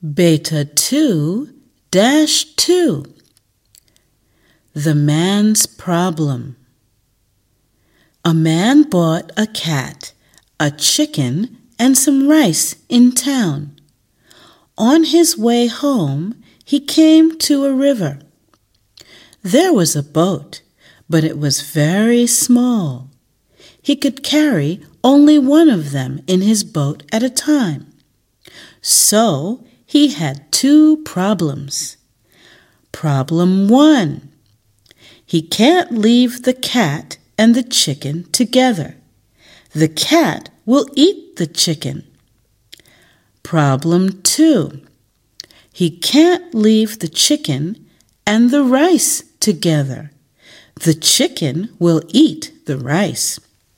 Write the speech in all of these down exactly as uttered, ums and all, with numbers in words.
Beta two dash two. The man's problem. A man bought a cat, a chicken, and some rice in town. On his way home, he came to a river. There was a boat, but it was very small. He could carry only one of them in his boat at a time. So he had two problems. Problem one. He can't leave the cat and the chicken together. The cat will eat the chicken. Problem two. He can't leave the chicken and the rice together. The chicken will eat the rice.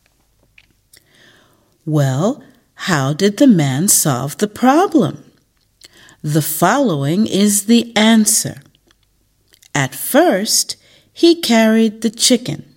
Well, how did the man solve the problem? The following is the answer. At first, he carried the chicken.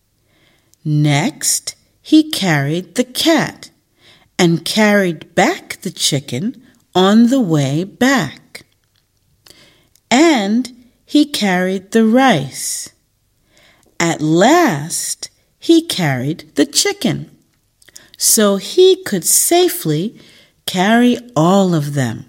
Next, he carried the cat and carried back the chicken on the way back. And he carried the rice. At last, he carried the chicken, so he could safely carry all of them.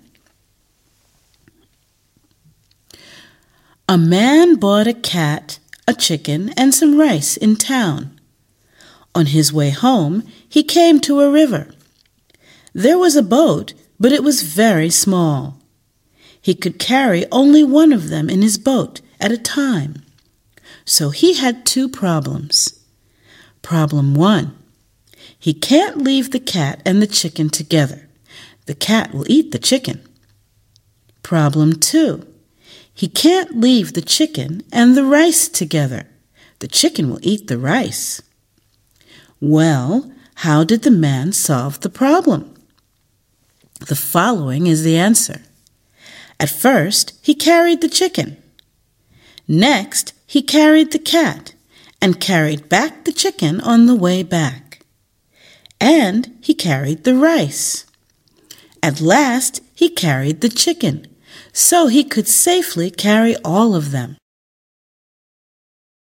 A man bought a cat, a chicken, and some rice in town. On his way home, he came to a river. There was a boat, but it was very small. He could carry only one of them in his boat at a time. So he had two problems. Problem one. He can't leave the cat and the chicken together. The cat will eat the chicken. Problem two. He can't leave the chicken and the rice together. The chicken will eat the rice. Well, how did the man solve the problem? The following is the answer. At first, he carried the chicken. Next, he carried the cat and carried back the chicken on the way back. And he carried the rice. At last, he carried the chicken, so he could safely carry all of them.